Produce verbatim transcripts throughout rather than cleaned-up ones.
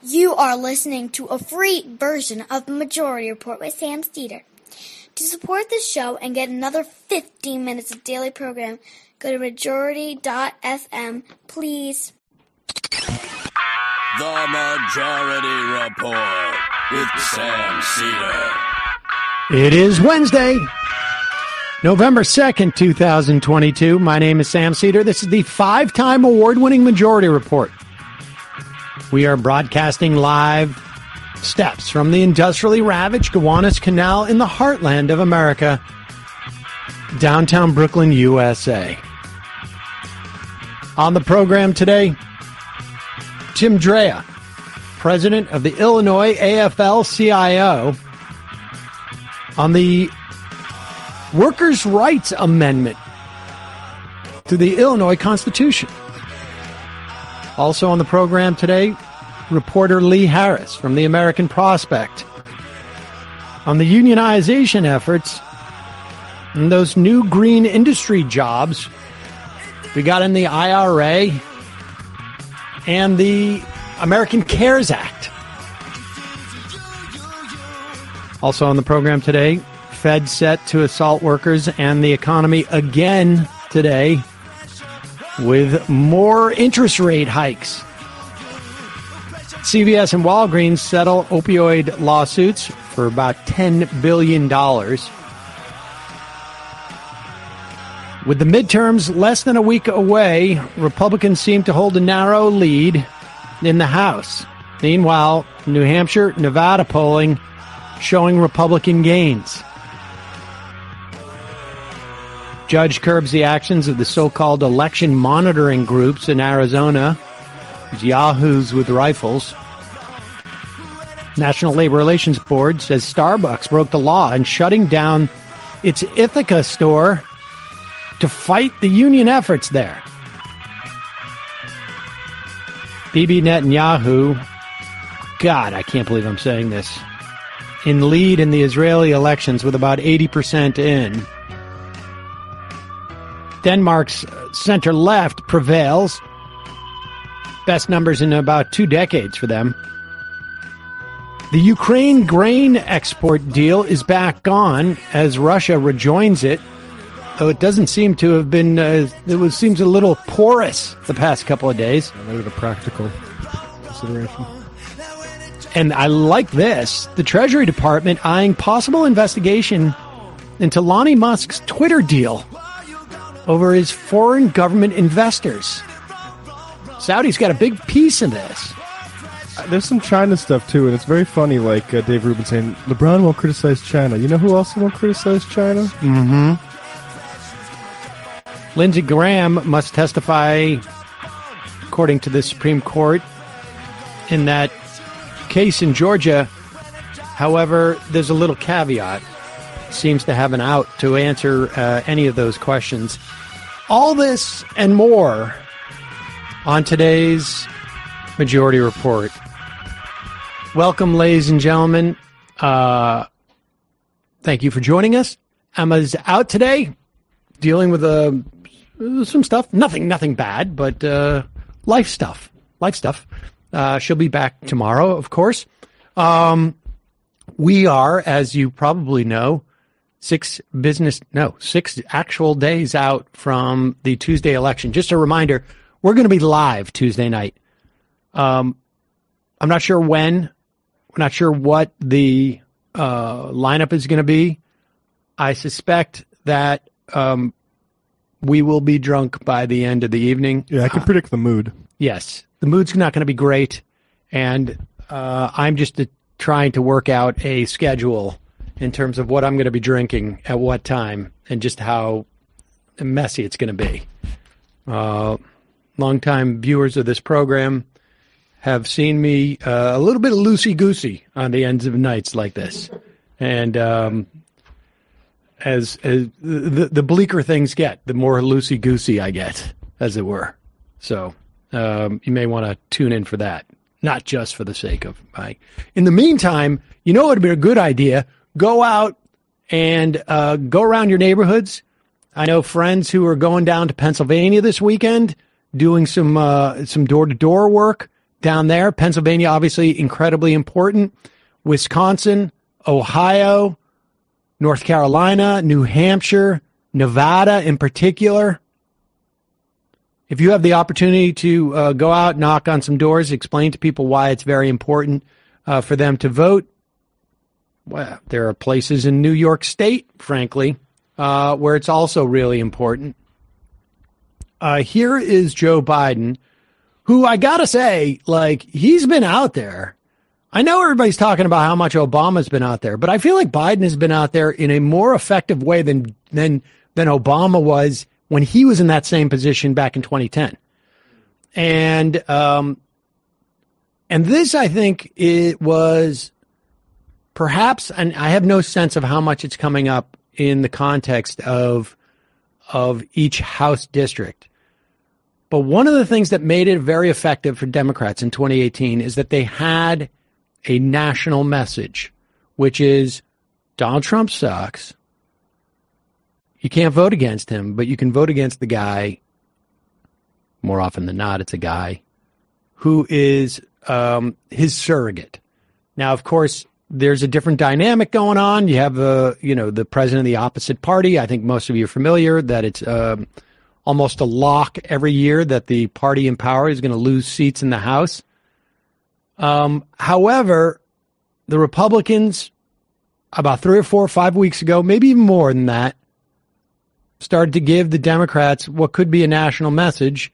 You are listening to a free version of the Majority Report with Sam Steeder. To support this show and get another fifteen minutes of daily program, go to majority dot f m, please. The Majority Report with Sam Steeder. It is Wednesday, November second, two thousand twenty-two. My name is Sam Steeder. This is the five-time award-winning Majority Report. We are broadcasting live steps from the industrially ravaged Gowanus Canal in the heartland of America, downtown Brooklyn, U S A. On the program today, Tim Drea, president of the Illinois A F L C I O, on the Workers' Rights Amendment to the Illinois Constitution. Also on the program today, reporter Lee Harris from the American Prospect on the unionization efforts and those new green industry jobs we got in the I R A and the American Cares Act. Also on the program today, Fed set to assault workers and the economy again today with more interest rate hikes. C V S and Walgreens settle opioid lawsuits for about ten billion dollars. With the midterms less than a week away, Republicans seem to hold a narrow lead in the House. Meanwhile, New Hampshire, Nevada polling showing Republican gains. Judge curbs the actions of the so-called election monitoring groups in Arizona, yahoos with rifles. National Labor Relations Board says Starbucks broke the law in shutting down its Ithaca store to fight the union efforts there. Bibi Netanyahu, God, I can't believe I'm saying this, in lead in the Israeli elections with about eighty percent in. Denmark's center-left prevails. Best numbers in about two decades for them. The Ukraine grain export deal is back on as Russia rejoins it, though it doesn't seem to have been, uh, it was, seems a little porous the past couple of days. Maybe a practical consideration. And I like this. The Treasury Department eyeing possible investigation into Lonnie Musk's Twitter deal over his foreign government investors. Saudi's got a big piece in this. There's some China stuff, too, and it's very funny, like uh, Dave Rubin saying, LeBron won't criticize China. You know who else won't criticize China? Mm-hmm. Lindsey Graham must testify, according to the Supreme Court, in that case in Georgia. However, there's a little caveat. Seems to have an out to answer uh, any of those questions. All this and more on today's Majority Report. Welcome, ladies and gentlemen. Uh, thank you for joining us. Emma's out today, dealing with uh, some stuff. Nothing, nothing bad, but uh, life stuff. Life stuff. Uh, she'll be back tomorrow, of course. Um, we are, as you probably know, Six business, no, six actual days out from the Tuesday election. Just a reminder, we're going to be live Tuesday night. Um, I'm not sure when. We're not sure what the uh, lineup is going to be. I suspect that um, we will be drunk by the end of the evening. Yeah, I can uh, predict the mood. Yes, the mood's not going to be great, and uh, I'm just uh, trying to work out a schedule in terms of what I'm going to be drinking at what time and just how messy it's going to be. Uh, longtime viewers of this program have seen me uh, a little bit loosey-goosey on the ends of nights like this. And um, as, as the, the bleaker things get, the more loosey-goosey I get, as it were. So um, you may want to tune in for that, not just for the sake of my... In the meantime, you know what would be a good idea? Go out and uh, go around your neighborhoods. I know friends who are going down to Pennsylvania this weekend, doing some uh, some door-to-door work, down there. Pennsylvania, obviously incredibly important. Wisconsin, Ohio, North Carolina, New Hampshire, Nevada in particular. If you have the opportunity to uh, go out, knock on some doors, explain to people why it's very important uh, for them to vote, well, there are places in New York State, frankly, uh, where it's also really important. Uh, here is Joe Biden, who I gotta say, like, he's been out there. I know everybody's talking about how much Obama's been out there, but I feel like Biden has been out there in a more effective way than than than Obama was when he was in that same position back in twenty ten. And um, and this, I think, it was perhaps, and I have no sense of how much it's coming up in the context of of each House district. But one of the things that made it very effective for Democrats in twenty eighteen is that they had a national message, which is Donald Trump sucks. You can't vote against him, but you can vote against the guy, more often than not, it's a guy, who is um, his surrogate. Now, of course, there's a different dynamic going on. You have, uh, you know, the president of the opposite party. I think most of you are familiar that it's um, almost a lock every year that the party in power is going to lose seats in the House. Um, however, the Republicans, about three or four or five weeks ago, maybe even more than that, started to give the Democrats what could be a national message.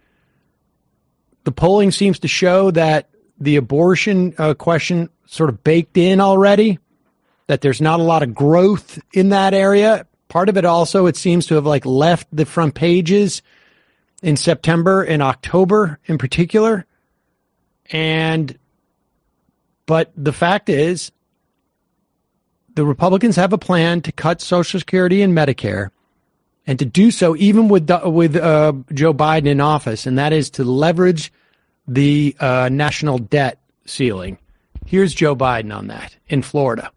The polling seems to show that the abortion uh, question sort of baked in already, that there's not a lot of growth in that area. Part of it also, it seems to have like left the front pages in September and October in particular. And, but the fact is, the Republicans have a plan to cut Social Security and Medicare, and to do so even with with uh, Joe Biden in office, and that is to leverage the uh, national debt ceiling. Here's Joe Biden on that in Florida.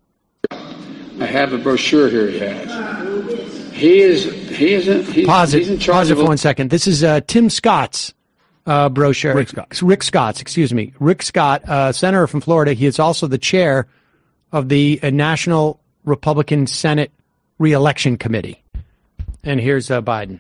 I have a brochure here he has. He is, he isn't, he's, pause it, he's in charge pause it of for one second. This is uh, Tim Scott's uh, brochure. Rick Scott. Rick Scott's, excuse me. Rick Scott, uh, senator from Florida. He is also the chair of the uh, National Republican Senate Re-election Committee. And here's uh, Biden.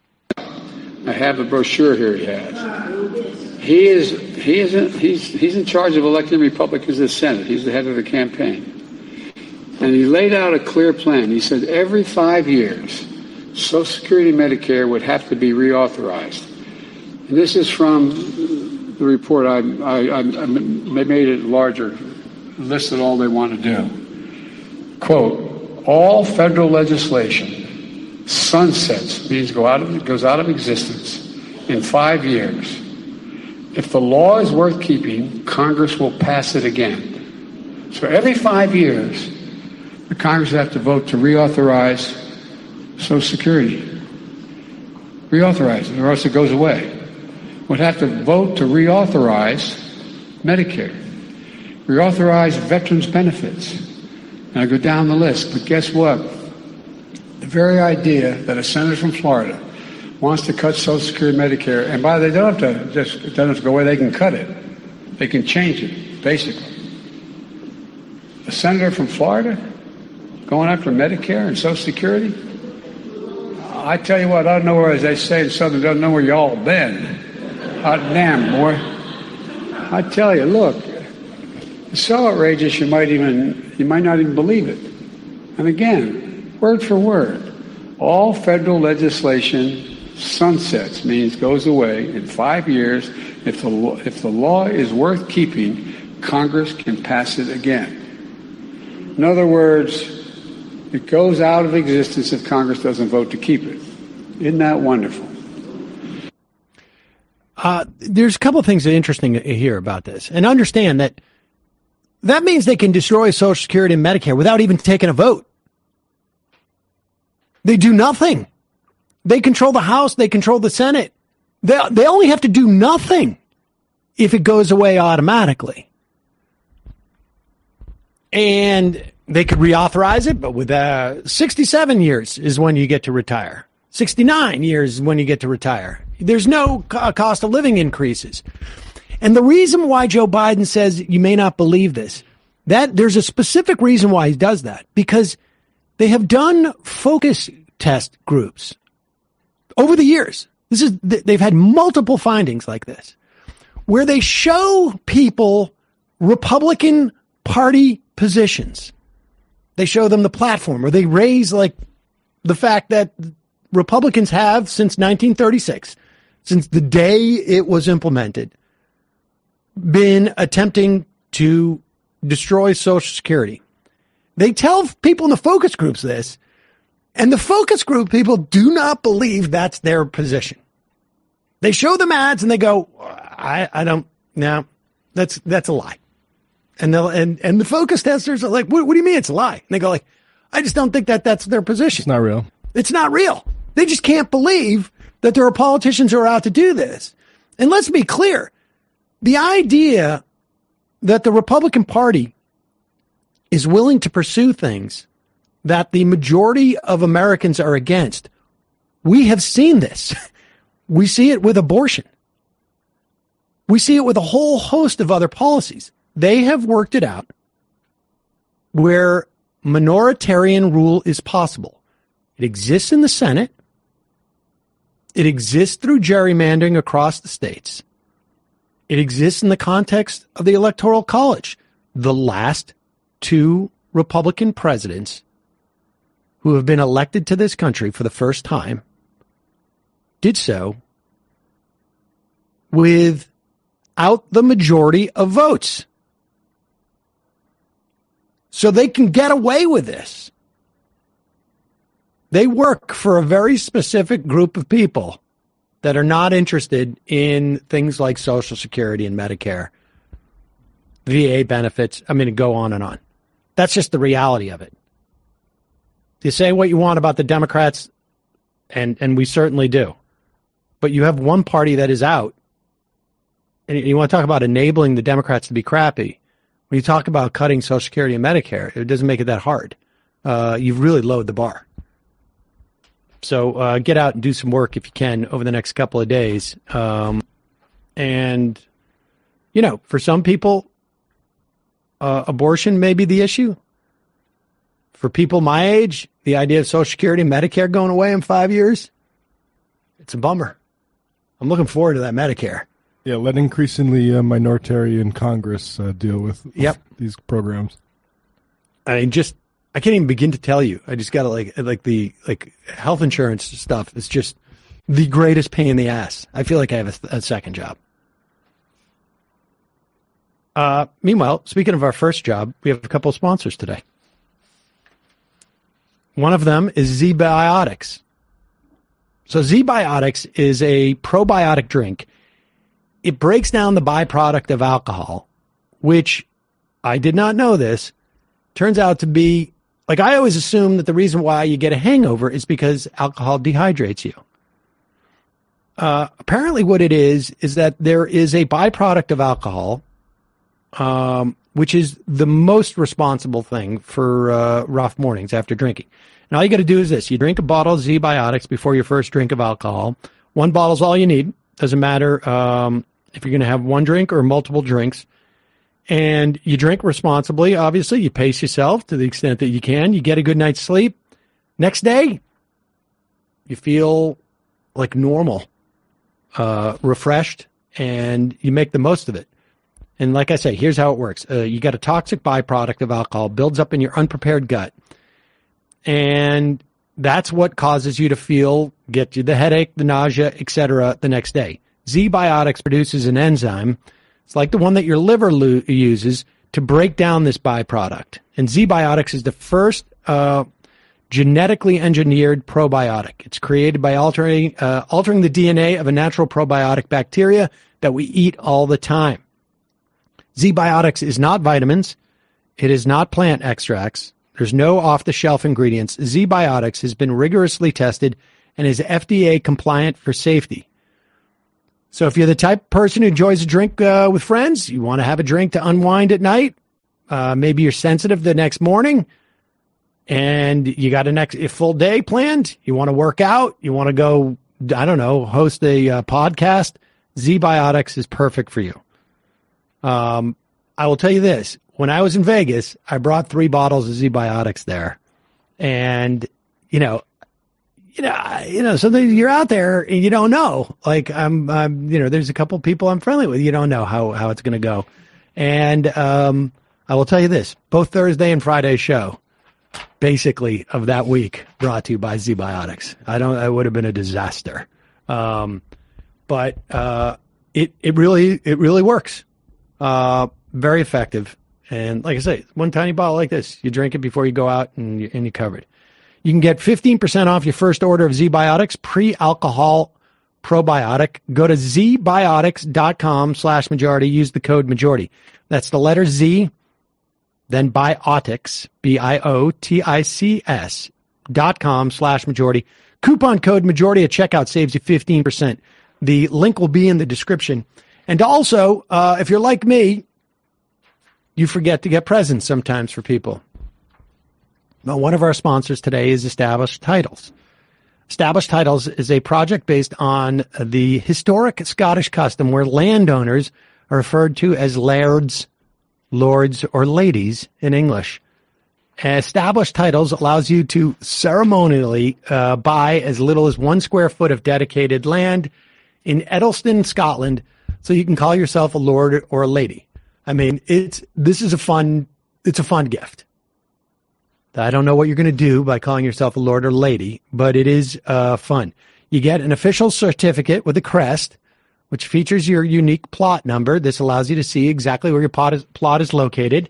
I have a brochure here he has. He is, he isn't, he's, he's in charge of electing Republicans to the Senate. He's the head of the campaign. And he laid out a clear plan. He said every five years, Social Security and Medicare would have to be reauthorized. And this is from the report. I, I, I made it larger, listed all they want to do. Quote, all federal legislation sunsets, means go out of, goes out of existence in five years. If the law is worth keeping, Congress will pass it again. So every five years, the Congress have to vote to reauthorize Social Security. Reauthorize it, or else it goes away. Would have to vote to reauthorize Medicare. Reauthorize veterans' benefits. And I go down the list, but guess what? The very idea that a senator from Florida wants to cut Social Security and Medicare, and by the way, they don't have to just, it doesn't have to go away, they can cut it. They can change it, basically. A senator from Florida going after Medicare and Social Security? I tell you what, I don't know where, as they say in Southern, doesn't know where y'all been. Hot damn, boy. I tell you, look, it's so outrageous you might even, you might not even believe it. And again, word for word, all federal legislation sunsets, means goes away in five years. If the, if the law is worth keeping, Congress can pass it again. In other words, it goes out of existence if Congress doesn't vote to keep it. Isn't that wonderful? Uh, there's a couple of things that are interesting here about this. And understand that that means they can destroy Social Security and Medicare without even taking a vote. They do nothing. They control the House. They control the Senate. They, they only have to do nothing if it goes away automatically. And they could reauthorize it, but with uh, sixty-seven years is when you get to retire. sixty-nine years is when you get to retire. There's no co- cost of living increases. And the reason why Joe Biden says you may not believe this, that there's a specific reason why he does that, because they have done focus test groups over the years. This is, they've had multiple findings like this, where they show people Republican Party positions. They show them the platform, or they raise like the fact that Republicans have since nineteen thirty-six, since the day it was implemented, been attempting to destroy Social Security. They tell people in the focus groups this, and the focus group people do not believe that's their position. They show them ads and they go, I, I don't, no, that's, that's a lie. And they'll, and, and the focus testers are like, what, what do you mean it's a lie? And they go like, I just don't think that that's their position. It's not real. It's not real. They just can't believe that there are politicians who are out to do this. And let's be clear. The idea that the Republican Party is willing to pursue things that the majority of Americans are against, we have seen this. We see it with abortion. We see it with a whole host of other policies. They have worked it out where minoritarian rule is possible. It exists in the Senate. It exists through gerrymandering across the states. It exists in the context of the Electoral College. The last two Republican presidents who have been elected to this country for the first time did so without the majority of votes. So they can get away with this. They work for a very specific group of people that are not interested in things like Social Security and Medicare, V A benefits. I mean, go on and on. That's just the reality of it. You say what you want about the Democrats, and, and we certainly do. But you have one party that is out, and you want to talk about enabling the Democrats to be crappy. When you talk about cutting Social Security and Medicare, it doesn't make it that hard. Uh, you've really lowered the bar. So uh, get out and do some work if you can over the next couple of days. Um, and, you know, for some people, uh, abortion may be the issue. For people my age, the idea of Social Security and Medicare going away in five years, it's a bummer. I'm looking forward to that Medicare. Yeah, let increasingly uh, minoritarian Congress uh, deal with yep. these programs. I mean, just I can't even begin to tell you. I just got to like like the like health insurance stuff is just the greatest pain in the ass. I feel like I have a, a second job. Uh, meanwhile, speaking of our first job, we have a couple of sponsors today. One of them is ZBiotics. So ZBiotics is a probiotic drink. It breaks down the byproduct of alcohol, which I did not know this, turns out to be, like I always assume that the reason why you get a hangover is because alcohol dehydrates you. Uh, apparently what it is, is that there is a byproduct of alcohol, um, which is the most responsible thing for uh, rough mornings after drinking. And all you got to do is this. You drink a bottle of ZBiotics before your first drink of alcohol. One bottle's all you need. Doesn't matter um, if you're going to have one drink or multiple drinks. And you drink responsibly, obviously. You pace yourself to the extent that you can. You get a good night's sleep. Next day, you feel like normal, uh, refreshed, and you make the most of it. And like I say, here's how it works. Uh, you got a toxic byproduct of alcohol, builds up in your unprepared gut. And that's what causes you to feel, get you the headache, the nausea, et cetera the next day. ZBiotics produces an enzyme. It's like the one that your liver lo- uses to break down this byproduct. And ZBiotics is the first uh, genetically engineered probiotic. It's created by altering, uh, altering the D N A of a natural probiotic bacteria that we eat all the time. ZBiotics is not vitamins. It is not plant extracts. There's no off-the-shelf ingredients. ZBiotics has been rigorously tested and is F D A compliant for safety. So if you're the type of person who enjoys a drink uh, with friends, you want to have a drink to unwind at night, uh, maybe you're sensitive the next morning, and you got a next a full day planned, you want to work out, you want to go, I don't know, host a uh, podcast, ZBiotics is perfect for you. Um, I will tell you this. When I was in Vegas, I brought three bottles of Z-Biotics there. And, you know, you know, I- you know, sometimes you're out there and you don't know. Like I'm, I'm, you know, there's a couple people I'm friendly with. You don't know how, how it's going to go. And, um, I will tell you this, both Thursday and Friday show, basically of that week, brought to you by Z-Biotics. I don't, it would have been a disaster. Um, but, uh, it, it really, it really works. Uh, very effective. And like I say, one tiny bottle like this, you drink it before you go out and you, and you cover it. You can get fifteen percent off your first order of Z-Biotics, pre-alcohol probiotic. Go to zbiotics.com slash majority. Use the code majority. That's the letter Z, then biotics, B I O T I C S dot com slash majority. Coupon code majority at checkout saves you fifteen percent. The link will be in the description. And also, uh, if you're like me, you forget to get presents sometimes for people. Well, one of our sponsors today is Established Titles. Established Titles is a project based on the historic Scottish custom where landowners are referred to as lairds, lords, or ladies in English. Established Titles allows you to ceremonially uh, buy as little as one square foot of dedicated land in Edelston, Scotland, so you can call yourself a lord or a lady. I mean, it's this is a fun it's a fun gift. I don't know what you're going to do by calling yourself a lord or lady, but it is uh, fun. You get an official certificate with a crest, which features your unique plot number. This allows you to see exactly where your plot is, plot is located.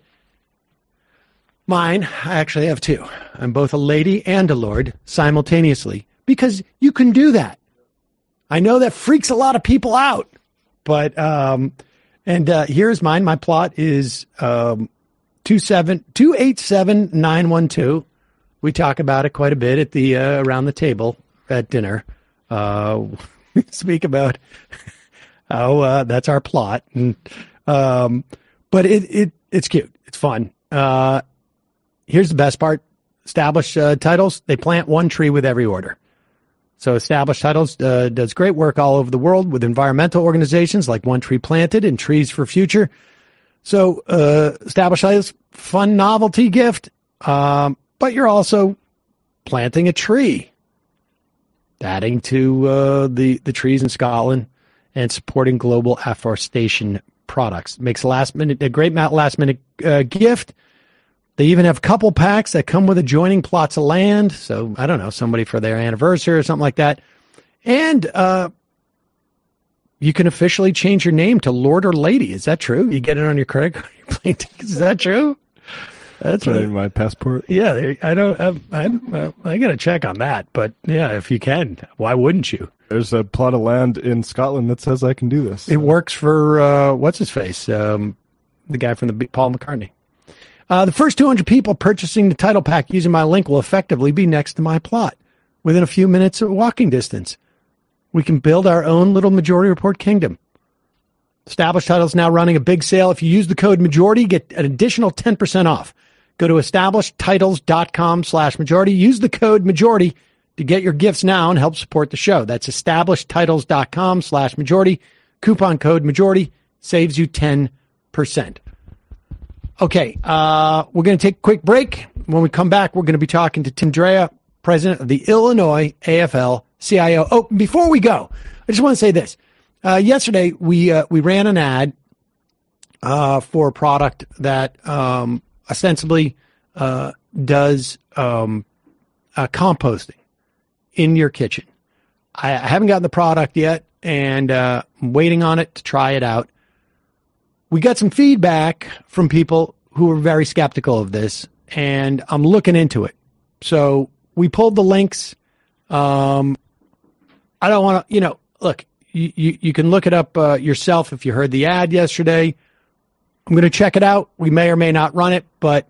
Mine, I actually have two. I'm both a lady and a lord simultaneously because you can do that. I know that freaks a lot of people out, but um, and uh, here's mine. My plot is um, two seven two eight seven nine one two. We talk about it quite a bit at the uh, around the table at dinner. Uh, we speak about how uh, that's our plot, and um, but it it it's cute. It's fun. Uh, here's the best part: Established uh, Titles. They plant one tree with every order. So Established Titles uh, does great work all over the world with environmental organizations like One Tree Planted and Trees for Future. So uh, Established Titles, fun novelty gift, um, but you're also planting a tree, adding to uh, the, the trees in Scotland and supporting global afforestation products. Makes a last minute a great last minute uh, gift. They even have couple packs that come with adjoining plots of land. So, I don't know, somebody for their anniversary or something like that. And uh, you can officially change your name to Lord or Lady. Is that true? You get it on your credit card? Is that true? That's Put it right. in my passport. Yeah, there- I don't. I, I, I got to check on that. But yeah, if you can, why wouldn't you? There's a plot of land in Scotland that says I can do this. It works for uh, what's his face, um, the guy from the Big- Paul McCartney. Uh, the first two hundred people purchasing the title pack using my link will effectively be next to my plot, within a few minutes of walking distance. We can build our own little Majority Report kingdom. Established Titles now running a big sale. If you use the code majority, get an additional ten percent off. Go to establishedtitles.com slash majority. Use the code majority to get your gifts now and help support the show. That's establishedtitles.com slash majority. Coupon code majority saves you ten percent. Okay, uh, we're going to take a quick break. When we come back, we're going to be talking to Tim Drea, president of the Illinois A F L C I O. Oh, before we go, I just want to say this. Uh, yesterday, we uh, we ran an ad uh, for a product that um, ostensibly uh, does um, uh, composting in your kitchen. I, I haven't gotten the product yet, and uh, I'm waiting on it to try it out. We got some feedback from people who were very skeptical of this, and I'm looking into it. So we pulled the links. Um, I don't want to, you know, look, you, you, you can look it up uh, yourself if you heard the ad yesterday. I'm going to check it out. We may or may not run it, but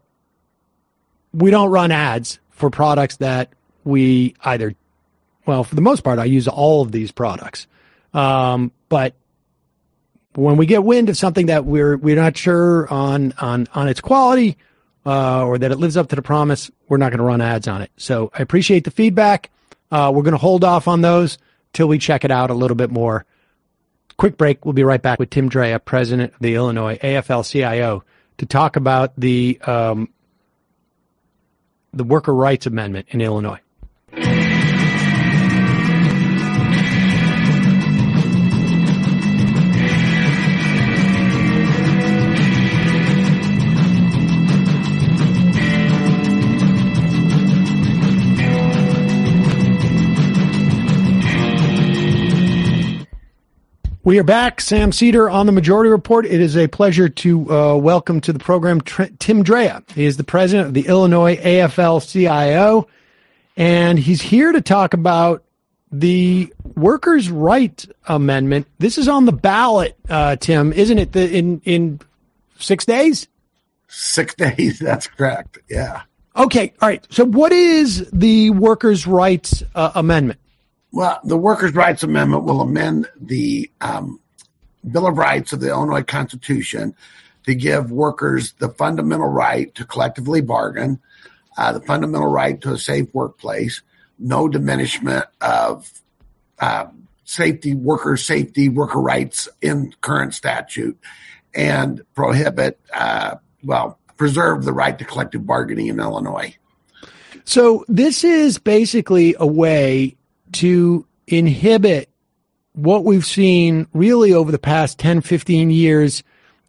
we don't run ads for products that we either, well, for the most part, I use all of these products. Um, but when we get wind of something that we're we're not sure on on on its quality uh, or that it lives up to the promise, we're not going to run ads on it. So I appreciate the feedback. Uh, we're going to hold off on those till we check it out a little bit more. quick break. We'll be right back with Tim Drea, president of the Illinois A F L C I O, to talk about the um, the Worker Rights Amendment in Illinois. We are back. Sam Seder on the Majority Report. It is a pleasure to uh, welcome to the program Tr- Tim Drea. He is the president of the Illinois A F L C I O, and he's here to talk about the Workers' Right Amendment. This is on the ballot, uh, Tim, isn't it? The, in in six days? Six days. That's correct. Yeah. Okay. All right. So, what is the Workers' Rights uh, Amendment? Well, the Workers' Rights Amendment will amend the um, Bill of Rights of the Illinois Constitution to give workers the fundamental right to collectively bargain, uh, the fundamental right to a safe workplace, no diminishment of uh, safety, worker safety, worker rights in current statute, and prohibit, uh, well, preserve the right to collective bargaining in Illinois. So this is basically a way to inhibit what we've seen really over the past ten, fifteen years.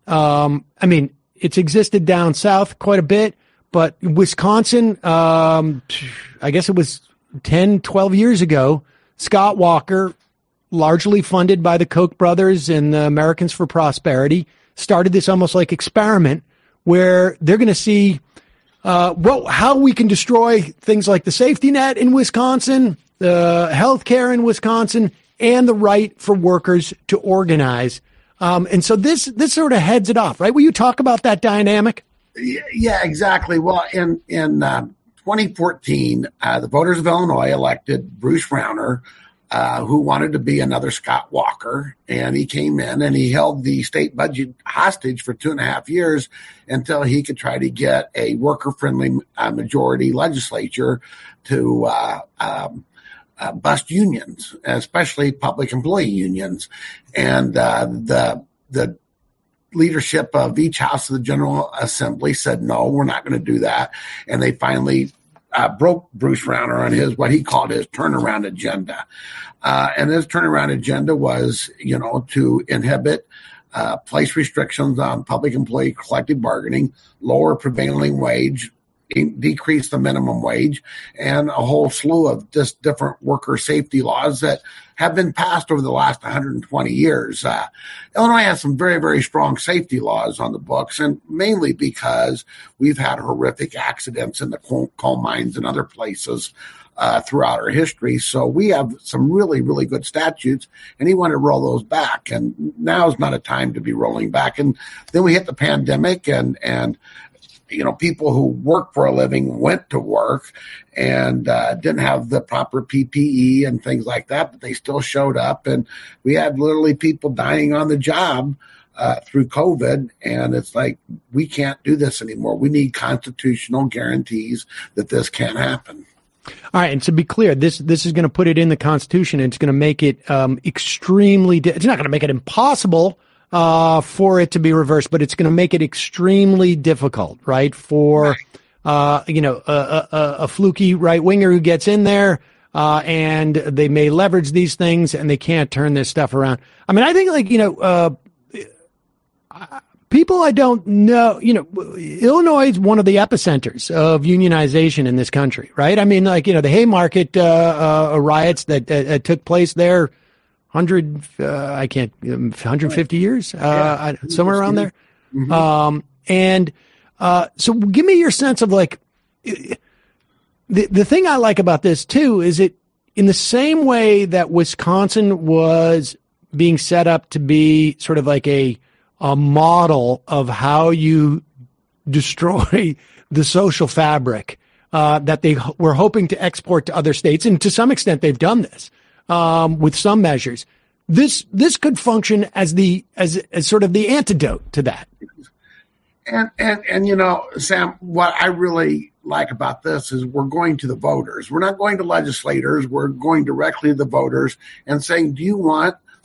Um, I mean, it's existed down south quite a bit, but Wisconsin, um, I guess it was ten, twelve years ago, Scott Walker, largely funded by the Koch brothers and the Americans for Prosperity, started this almost like experiment where they're going to see uh, well, how we can destroy things like the safety net in Wisconsin, the health care in Wisconsin, and the right for workers to organize. Um, and so this this sort of heads it off, right? Will you talk about that dynamic? Yeah, exactly. Well, in, in uh, twenty fourteen, uh, the voters of Illinois elected Bruce Rauner, uh, who wanted to be another Scott Walker. And he came in and he held the state budget hostage for two and a half years until he could try to get a worker-friendly uh, majority legislature to uh, um, Uh, bust unions, especially public employee unions. And uh, the the leadership of each house of the General Assembly said, no, we're not going to do that. And they finally uh, broke Bruce Rauner on his, what he called his turnaround agenda. Uh, and his turnaround agenda was, you know, to inhibit, uh, place restrictions on public employee collective bargaining, lower prevailing wage, decrease the minimum wage, and a whole slew of just different worker safety laws that have been passed over the last one hundred twenty years. Uh, Illinois has some very, very strong safety laws on the books, and mainly because we've had horrific accidents in the coal, coal mines and other places uh, throughout our history. So we have some really, really good statutes, and he wanted to roll those back. And now is not a time to be rolling back. And then we hit the pandemic, and and you know, people who work for a living went to work and uh, didn't have the proper P P E and things like that, but they still showed up. And we had literally people dying on the job uh, through COVID. And it's like, we can't do this anymore. We need constitutional guarantees that this can't happen. All right. And to be clear, this this is going to put it in the Constitution. And it's going to make it um, extremely, di- it's not going to make it impossible Uh, for it to be reversed, but it's going to make it extremely difficult, right? For, uh, you know, a, a, a fluky right winger who gets in there, uh, and they may leverage these things and they can't turn this stuff around. I mean, I think like, you know, uh, people I don't know, you know, Illinois is one of the epicenters of unionization in this country, right? I mean, like, you know, the Haymarket, uh, uh, riots that uh, took place there, Hundred, uh, I can't, um, one hundred fifty years, uh, yeah. somewhere around there. Mm-hmm. Um, and, uh, so give me your sense of like, the, the thing I like about this too, is it in the same way that Wisconsin was being set up to be sort of like a, a model of how you destroy the social fabric, uh, that they were hoping to export to other states. And to some extent they've done this. Um, with some measures, this this could function as the as as sort of the antidote to that. And and and you know, Sam, what I really like about this is we're going to the voters. We're not going to legislators. We're going directly to the voters and saying, do you want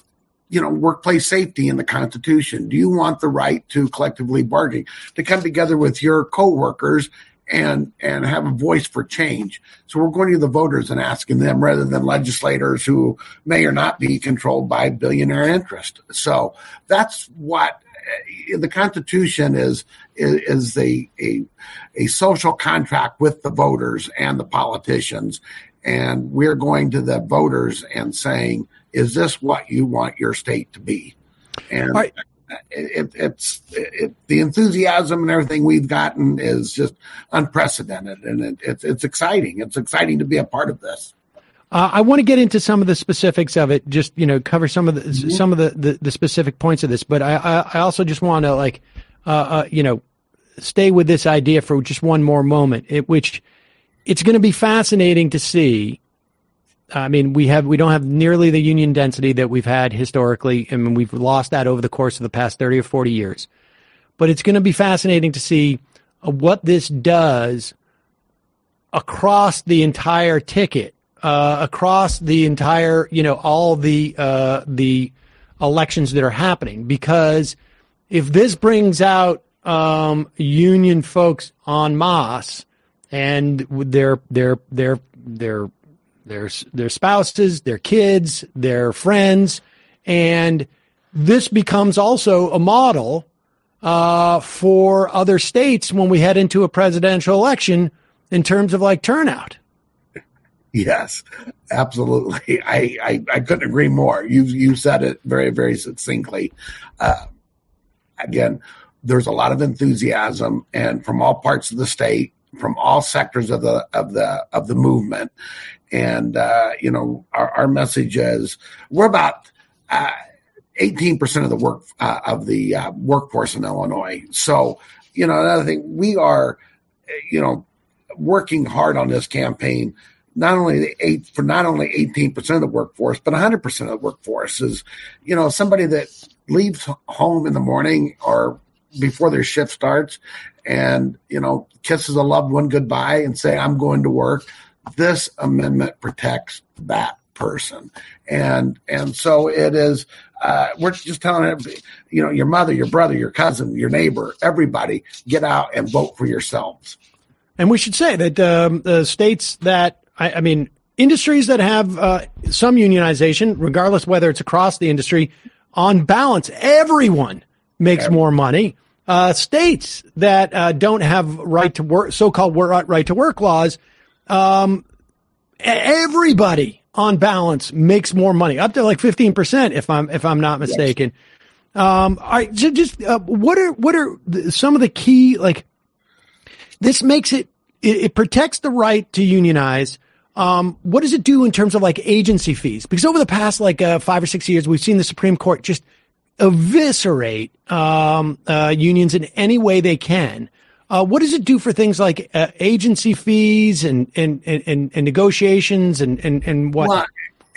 you know, workplace safety in the Constitution? Do you want the right to collectively bargain, to come together with your coworkers and and have a voice for change? So we're going to the voters and asking them rather than legislators who may or not be controlled by billionaire interest. So that's what the Constitution is, is, is a, a, a social contract with the voters and the politicians. And we're going to the voters and saying, is this what you want your state to be? And right. it, it, it's it, the enthusiasm and everything we've gotten is just unprecedented. And it, it, it's exciting. It's exciting to be a part of this. Uh, I want to get into some of the specifics of it, just, you know, cover some of the, mm-hmm. some of the, the, the specific points of this. But I, I, I also just want to, like, uh, uh, you know, stay with this idea for just one more moment, it, which it's going to be fascinating to see. I mean, we have, we don't have nearly the union density that we've had historically. I mean, we've lost that over the course of the past thirty or forty years. But it's going to be fascinating to see uh, what this does across the entire ticket. Uh, across the entire, you know, all the uh, the elections that are happening, because if this brings out um, union folks en masse and their their their their their their spouses, their kids, their friends, and this becomes also a model uh, for other states when we head into a presidential election in terms of like turnout. Yes, absolutely. I, I, I couldn't agree more. You you said it very, very succinctly. Uh, again, there's a lot of enthusiasm, and from all parts of the state, from all sectors of the of the of the movement. And uh, you know, our, our message is we're about uh, eighteen percent of the work uh, of the uh, workforce in Illinois. So, you know, another thing, we are, you know, working hard on this campaign. Not only the eight for not only eighteen percent of the workforce, but one hundred percent of the workforce is, you know, somebody that leaves home in the morning or before their shift starts and, you know, kisses a loved one goodbye and say, I'm going to work. This amendment protects that person. And, and so it is, uh, we're just telling everybody, you know, your mother, your brother, your cousin, your neighbor, everybody get out and vote for yourselves. And we should say that, um, the states that, I, I mean, industries that have uh, some unionization, regardless whether it's across the industry, on balance, everyone makes yeah. more money. Uh, states that uh, don't have right to work, so-called right to work laws, um, everybody on balance makes more money, up to like fifteen percent, if I'm if I'm not mistaken. Yes. Um, I just uh, what are what are some of the key, like, this makes it it, it protects the right to unionize. Um, what does it do in terms of like agency fees? Because over the past like uh, five or six years, we've seen the Supreme Court just eviscerate um, uh, unions in any way they can. Uh, what does it do for things like uh, agency fees and and, and, and negotiations and and and what? Well,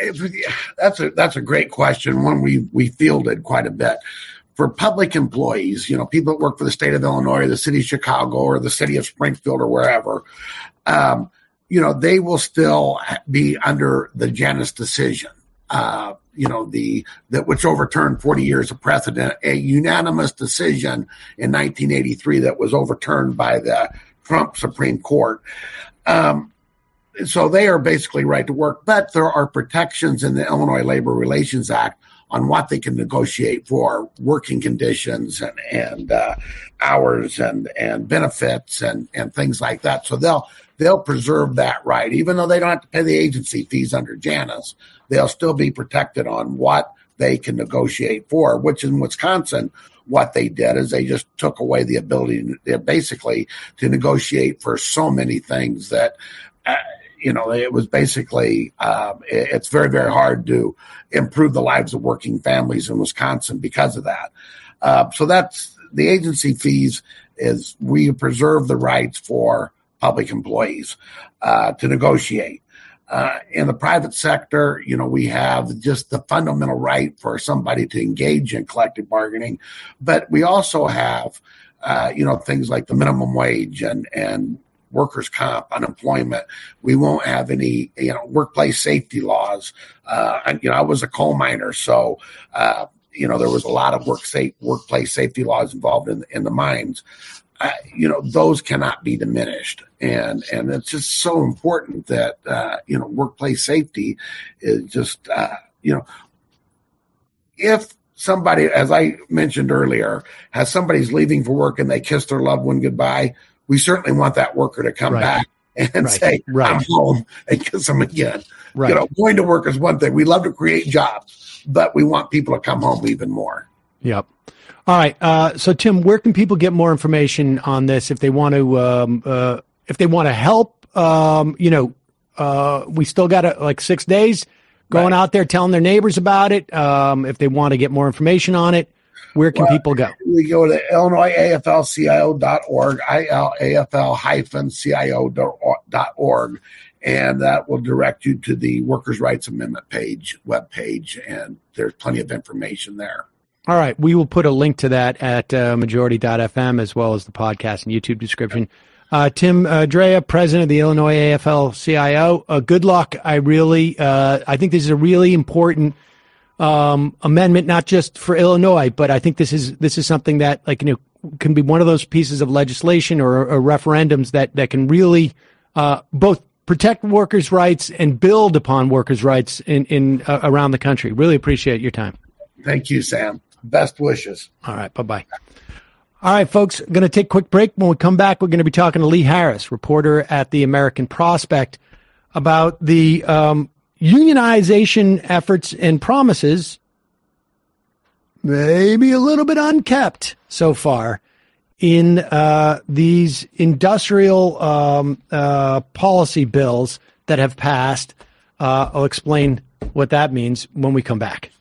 that's a that's a great question. One we we fielded quite a bit. For public employees, you know, people that work for the state of Illinois, or the city of Chicago, or the city of Springfield, or wherever. Um, you know, they will still be under the Janus decision, uh, you know, the, that which overturned forty years of precedent, a unanimous decision in nineteen eighty-three that was overturned by the Trump Supreme Court. Um, so they are basically right to work, but there are protections in the Illinois Labor Relations Act on what they can negotiate for working conditions and, and uh, hours and, and benefits and, and things like that. So they'll, they'll preserve that right. Even though they don't have to pay the agency fees under Janus, they'll still be protected on what they can negotiate for, which in Wisconsin, what they did is they just took away the ability to, basically to negotiate for so many things that, uh, you know, it was basically, um, it, it's very, very hard to improve the lives of working families in Wisconsin because of that. Uh, so that's the agency fees is we preserve the rights for public employees uh, to negotiate. Uh, in the private sector, you know, we have just the fundamental right for somebody to engage in collective bargaining, but we also have, uh, you know, things like the minimum wage and, and, workers' comp, unemployment. We won't have any, you know, workplace safety laws. Uh, and, you know, I was a coal miner, so, uh, you know, there was a lot of work safe, workplace safety laws involved in, in the mines. Uh, you know, those cannot be diminished. And, and it's just so important that, uh, you know, workplace safety is just, uh, you know, if somebody, as I mentioned earlier, has somebody's leaving for work and they kiss their loved one goodbye, we certainly want that worker to come Right. back and Right. say, Right. I'm home, and kiss them again. Right. You know, going to work is one thing. We love to create jobs, but we want people to come home even more. Yep. All right. Uh, so, Tim, where can people get more information on this if they want to, um, uh, if they want to help? Um, you know, uh, we still got uh, like six days going Right. out there telling their neighbors about it. Um, if they want to get more information on it, where can Well, people go? We go to Illinois A F L C I O dot org, I L A F L hyphen C I O dot org, and that will direct you to the Workers' Rights Amendment page, webpage, and there's plenty of information there. All right. We will put a link to that at uh, majority dot f m as well as the podcast and YouTube description. Uh, Tim uh, Drea, president of the Illinois A F L C I O. Uh, good luck. I really, uh, I think this is a really important um, amendment, not just for Illinois, but I think this is this is something that, like, you know, can be one of those pieces of legislation or, or referendums that that can really uh, both protect workers' rights and build upon workers' rights in in uh, around the country. Really appreciate your time. Thank you, Sam. Best wishes. All right. Bye-bye. All right, folks, going to take a quick break. When we come back, we're going to be talking to Lee Harris, reporter at the American Prospect, about the um, unionization efforts and promises, maybe a little bit unkept so far, in uh, these industrial um, uh, policy bills that have passed. Uh, I'll explain what that means when we come back.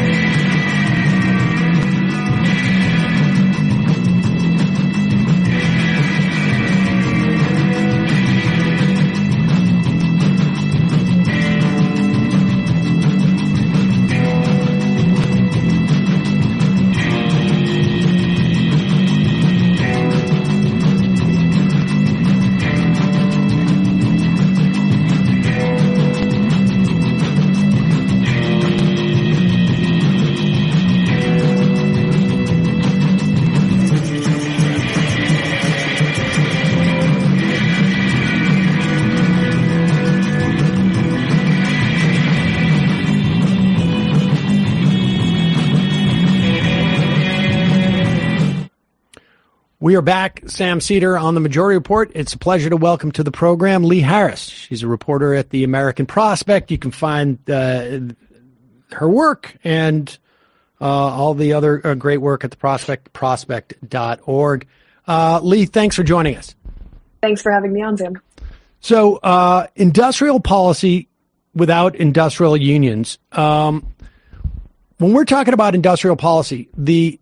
We are back. Sam Seder on the Majority Report. It's a pleasure to welcome to the program Lee Harris. She's a reporter at the American Prospect. You can find uh, her work and uh, all the other uh, great work at the Prospect, prospect dot org. Uh, Lee, thanks for joining us. Thanks for having me on, Sam. So, uh, industrial policy without industrial unions. Um, when we're talking about industrial policy, the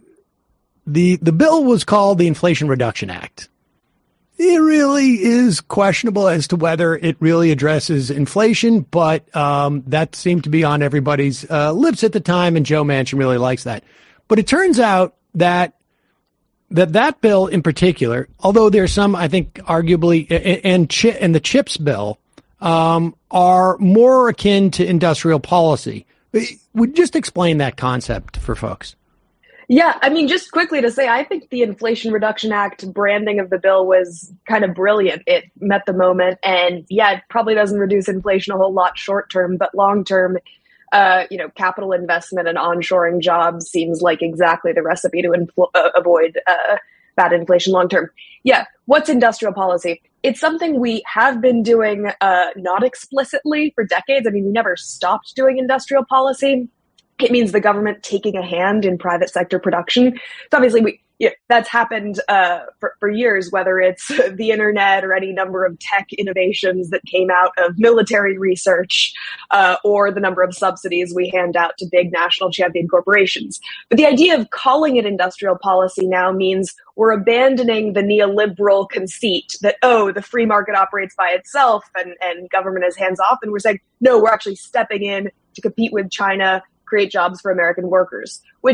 The the bill was called the Inflation Reduction Act. It really is questionable as to whether it really addresses inflation, but um, that seemed to be on everybody's uh, lips at the time, and Joe Manchin really likes that. But it turns out that that that bill in particular, although there's some, I think, arguably, and chi- and the CHIPS bill um, are more akin to industrial policy. Would you just explain that concept for folks? Yeah, I mean, just quickly to say, I think the Inflation Reduction Act branding of the bill was kind of brilliant. It met the moment. And yeah, it probably doesn't reduce inflation a whole lot short term, but long term, uh, you know, capital investment and onshoring jobs seems like exactly the recipe to infl- uh, avoid uh, bad inflation long term. Yeah, what's industrial policy? It's something we have been doing uh, not explicitly for decades. I mean, we never stopped doing industrial policy. It means the government taking a hand in private sector production. So obviously, we yeah, that's happened uh, for, for years, whether it's the internet or any number of tech innovations that came out of military research, uh, or the number of subsidies we hand out to big national champion corporations. But the idea of calling it industrial policy now means we're abandoning the neoliberal conceit that, oh, the free market operates by itself and, and government is hands off. And we're saying, no, we're actually stepping in to compete with China, create jobs for American workers, which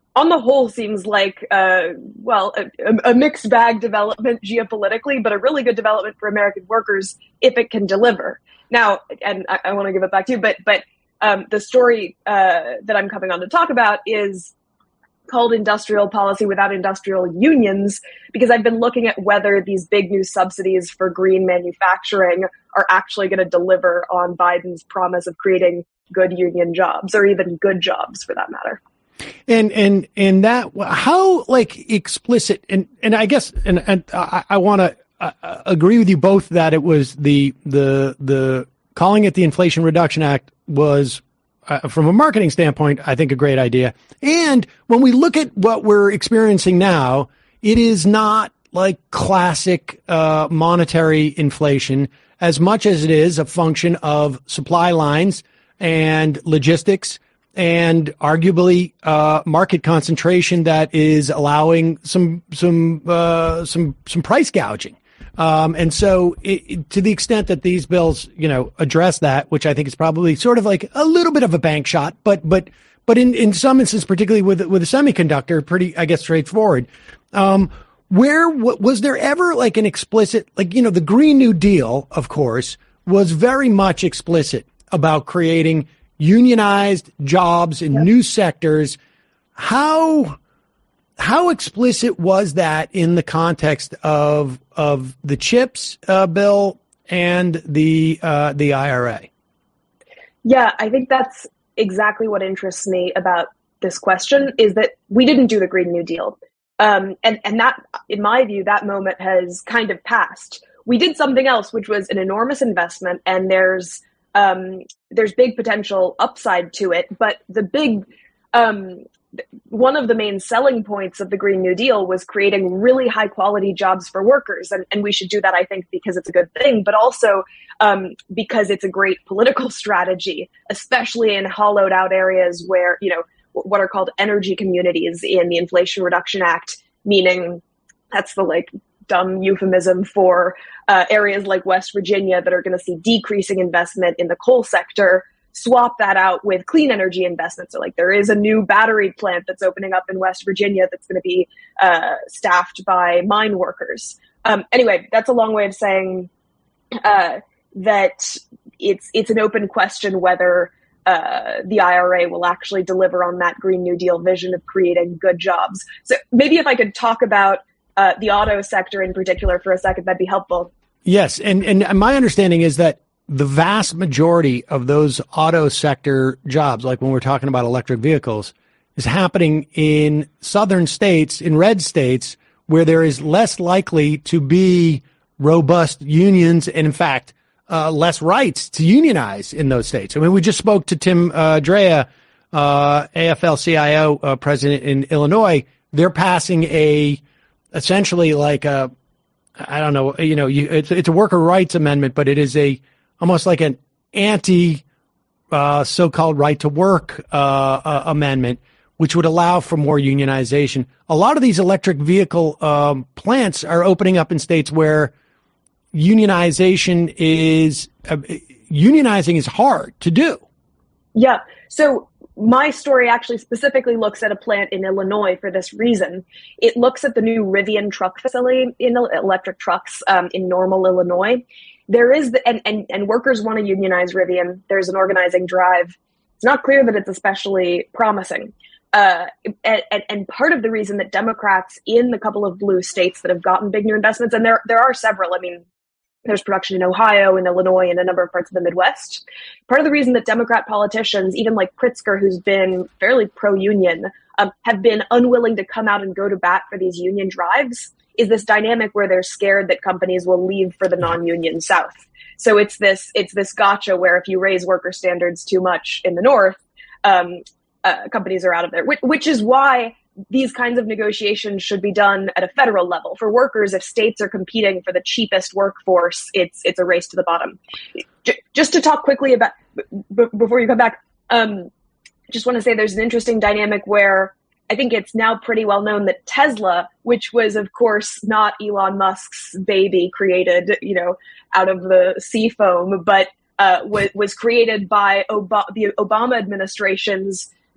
on the whole seems like, uh, well, a, a mixed bag development geopolitically, but a really good development for American workers if it can deliver. Now, and I, I want to give it back to you, but but um, the story uh, that I'm coming on to talk about is called Industrial Policy Without Industrial Unions, because I've been looking at whether these big new subsidies for green manufacturing are actually going to deliver on Biden's promise of creating good union jobs, or even good jobs for that matter. And and and that how like explicit and and I guess and and I, I want to uh, agree with you both that it was the the the calling it the Inflation Reduction Act was uh, from a marketing standpoint, I think a great idea. And when we look at what we're experiencing now, it is not like classic uh, monetary inflation as much as it is a function of supply lines and logistics, and arguably uh, market concentration that is allowing some some uh, some some price gouging. Um, and so, it, it, to the extent that these bills, you know, address that, which I think is probably sort of like a little bit of a bank shot, but but but in, in some instances, particularly with with a semiconductor, pretty I guess straightforward. Um, where w- was there ever like an explicit, like, you know, the Green New Deal, of course, was very much explicit about creating unionized jobs in yep. new sectors. How how explicit was that in the context of of the CHIPS uh, bill and the uh, the I R A? Yeah, I think that's exactly what interests me about this question, is that we didn't do the Green New Deal. Um, and, and that, in my view, that moment has kind of passed. We did something else, which was an enormous investment, and there's um, there's big potential upside to it. But the big, um, one of the main selling points of the Green New Deal was creating really high quality jobs for workers. And, and we should do that, I think, because it's a good thing, but also um, because it's a great political strategy, especially in hollowed out areas where, you know, what are called energy communities in the Inflation Reduction Act, meaning that's the like dumb euphemism for uh, areas like West Virginia that are going to see decreasing investment in the coal sector. Swap that out with clean energy investments. So like there is a new battery plant that's opening up in West Virginia that's going to be uh, staffed by mine workers. Um, anyway, that's a long way of saying uh, that it's it's an open question whether Uh, the I R A will actually deliver on that Green New Deal vision of creating good jobs. So maybe if I could talk about uh, the auto sector in particular for a second, that'd be helpful. Yes. And, and my understanding is that the vast majority of those auto sector jobs, like when we're talking about electric vehicles, is happening in southern states, in red states, where there is less likely to be robust unions and, in fact, Uh, less rights to unionize in those states. I mean, we just spoke to Tim uh, Drea, uh, A F L C I O uh, president in Illinois. They're passing a, essentially like a, I don't know, you know, you, it's, it's a worker rights amendment, but it is a, almost like an anti, uh, so-called right to work, uh, uh, amendment, which would allow for more unionization. A lot of these electric vehicle, um, plants are opening up in states where unionization is uh, unionizing is hard to do. Yeah. So my story actually specifically looks at a plant in Illinois for this reason. It looks at the new Rivian truck facility in electric trucks um, in Normal, Illinois. There is the, and, and, and workers want to unionize Rivian. There's an organizing drive. It's not clear that it's especially promising. Uh, and, and part of the reason that Democrats in the couple of blue states that have gotten big new investments, and there there are several, I mean, there's production in Ohio and Illinois and a number of parts of the Midwest. Part of the reason that Democrat politicians, even like Pritzker, who's been fairly pro-union, um, have been unwilling to come out and go to bat for these union drives is this dynamic where they're scared that companies will leave for the non-union South. So it's this it's this gotcha where if you raise worker standards too much in the North, um, uh, companies are out of there, which, which is why these kinds of negotiations should be done at a federal level. For workers, if states are competing for the cheapest workforce, it's it's a race to the bottom. J- just to talk quickly about, b- before you come back, um, just want to say there's an interesting dynamic where I think it's now pretty well known that Tesla, which was, of course, not Elon Musk's baby created, you know, out of the sea foam, but uh, was, was created by Ob- the Obama administration's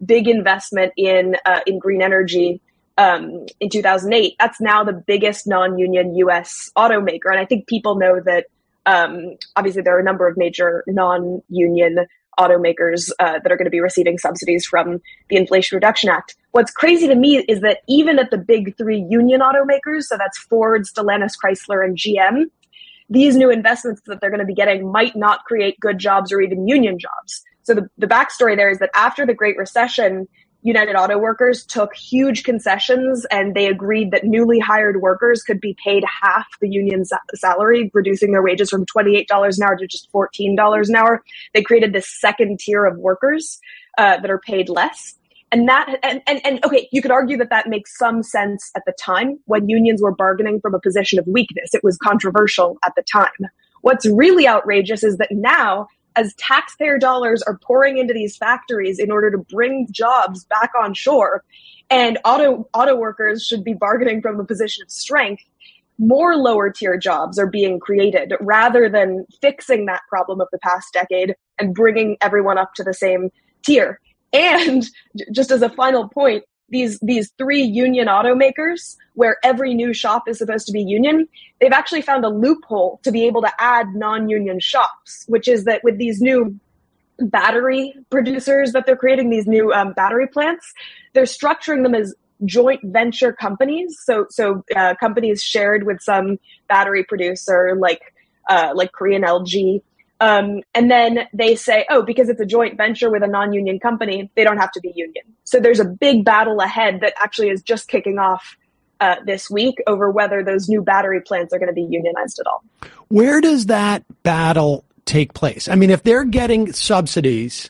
big investment in uh, in green energy um, in two thousand eight. That's now the biggest non-union U S automaker. And I think people know that um, obviously there are a number of major non-union automakers uh, that are going to be receiving subsidies from the Inflation Reduction Act. What's crazy to me is that even at the big three union automakers, so that's Ford, Stellantis, Chrysler, and G M, these new investments that they're going to be getting might not create good jobs or even union jobs. So the, the backstory there is that after the Great Recession, United Auto Workers took huge concessions and they agreed that newly hired workers could be paid half the union sa- salary, reducing their wages from twenty-eight dollars an hour to just fourteen dollars an hour. They created this second tier of workers uh, that are paid less. And that, and, and, and okay, you could argue that that makes some sense at the time when unions were bargaining from a position of weakness. It was controversial at the time. What's really outrageous is that now, as taxpayer dollars are pouring into these factories in order to bring jobs back on shore, and auto auto workers should be bargaining from a position of strength, more lower tier jobs are being created rather than fixing that problem of the past decade and bringing everyone up to the same tier. And just as a final point, these these three union automakers, where every new shop is supposed to be union, they've actually found a loophole to be able to add non-union shops, which is that with these new battery producers that they're creating, these new um, battery plants, they're structuring them as joint venture companies. So so uh, companies shared with some battery producer like uh, like Korean L G. Um, and then they say, oh, because it's a joint venture with a non-union company, they don't have to be union. So there's a big battle ahead that actually is just kicking off uh, this week over whether those new battery plants are going to be unionized at all. Where does that battle take place? I mean, if they're getting subsidies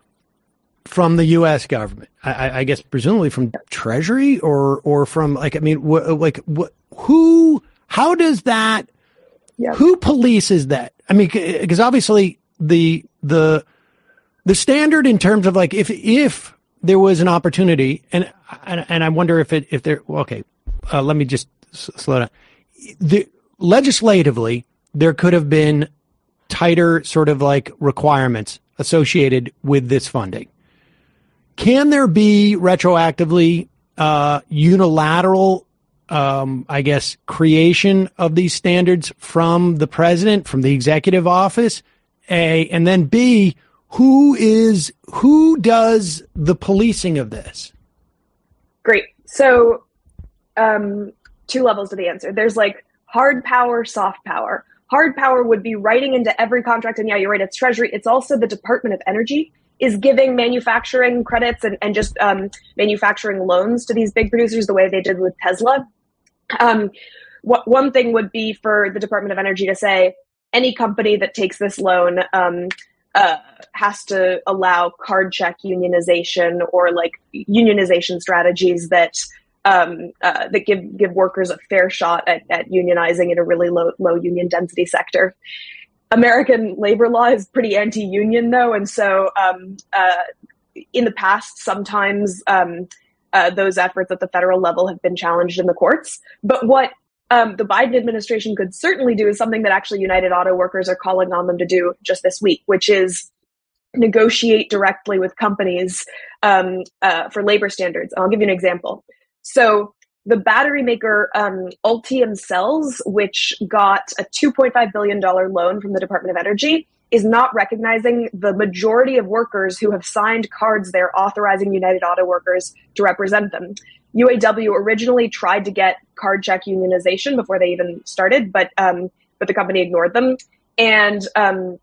from the U S government, I, I guess presumably from Treasury or or from like, I mean, wh- like wh- who, how does that, yeah. who polices that? I mean, because obviously the the the standard in terms of like if if there was an opportunity, and and, and I wonder if it if there okay, uh, let me just s- slow down. The, legislatively, there could have been tighter sort of like requirements associated with this funding. Can there be retroactively uh, unilateral? Um, I guess, creation of these standards from the president, from the executive office, A, and then B, who is, who does the policing of this? Great. So, um, two levels to the answer. There's like hard power, soft power. Hard power would be writing into every contract. And yeah, you're right. It's Treasury. It's also the Department of Energy is giving manufacturing credits and, and just um, manufacturing loans to these big producers the way they did with Tesla. Um, what, one thing would be for the Department of Energy to say any company that takes this loan um, uh, has to allow card check unionization or like unionization strategies that um, uh, that give give workers a fair shot at, at unionizing in a really low low union density sector. American labor law is pretty anti-union though, and so um, uh, in the past sometimes. Um, Uh, those efforts at the federal level have been challenged in the courts. But what um, the Biden administration could certainly do is something that actually United Auto Workers are calling on them to do just this week, which is negotiate directly with companies um, uh, for labor standards. And I'll give you an example. So the battery maker um, Ultium Cells, which got a two point five billion dollars loan from the Department of Energy, is not recognizing the majority of workers who have signed cards there authorizing United Auto Workers to represent them. U A W originally tried to get card check unionization before they even started, but um, but the company ignored them. And um,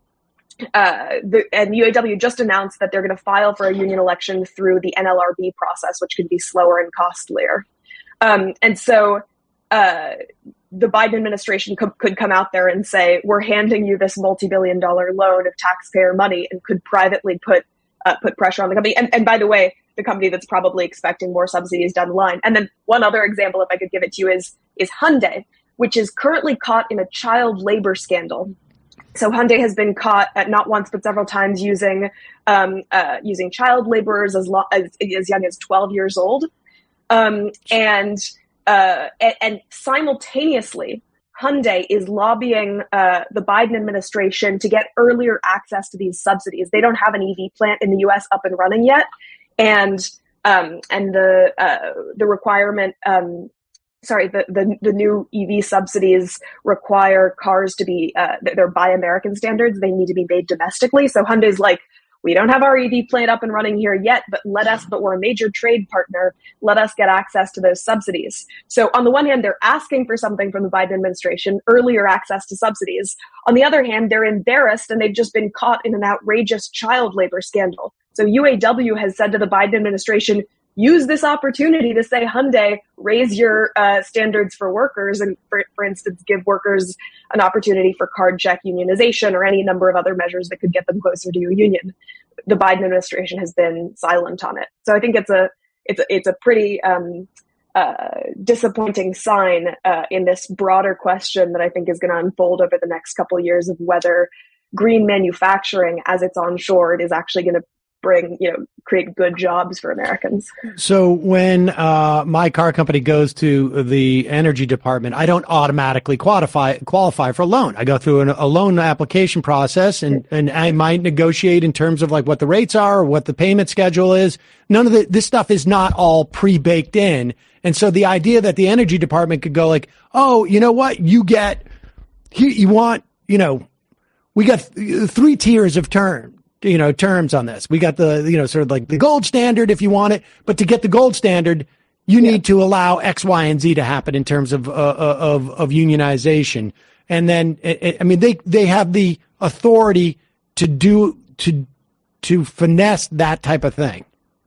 uh, the, and U A W just announced that they're going to file for a union election through the N L R B process, which could be slower and costlier. Um, and so uh, the Biden administration co- could come out there and say, we're handing you this multi-billion dollar loan of taxpayer money, and could privately put uh, put pressure on the company. And, and by the way, the company that's probably expecting more subsidies down the line. And then one other example, if I could give it to you, is, is Hyundai, which is currently caught in a child labor scandal. So Hyundai has been caught at not once, but several times using um, uh, using child laborers as, lo- as, as young as twelve years old. Um, and Uh, and, and simultaneously, Hyundai is lobbying uh, the Biden administration to get earlier access to these subsidies. They don't have an E V plant in the U S up and running yet. and um, and the uh, the requirement. Um, Sorry, the, the the new E V subsidies require cars to be, uh, they're by American standards. They need to be made domestically. So Hyundai's like, we don't have our E V plant up and running here yet, but let us, but we're a major trade partner. Let us get access to those subsidies. So on the one hand, they're asking for something from the Biden administration, earlier access to subsidies. On the other hand, they're embarrassed and they've just been caught in an outrageous child labor scandal. So U A W has said to the Biden administration, use this opportunity to say, Hyundai, raise your uh, standards for workers and, for, for instance, give workers an opportunity for card check unionization or any number of other measures that could get them closer to a union. The Biden administration has been silent on it. So I think it's a it's a, it's a pretty um, uh, disappointing sign uh, in this broader question that I think is going to unfold over the next couple of years of whether green manufacturing, as it's onshored, is actually going to bring, you know, create good jobs for Americans. So when uh, my car company goes to the energy department, I don't automatically qualify qualify for a loan. I go through an, a loan application process, and, and I might negotiate in terms of like what the rates are or what the payment schedule is. None of the, this stuff is not all pre-baked in. And so the idea that the energy department could go like, oh, you know what, you get, you, you want, you know, we got th- three tiers of term. you know, terms on this. We got the, you know, sort of like the gold standard if you want it, but to get the gold standard, you yeah. need to allow X, Y, and Z to happen in terms of, uh, of, of unionization. And then, I mean, they, they have the authority to do, to, to finesse that type of thing.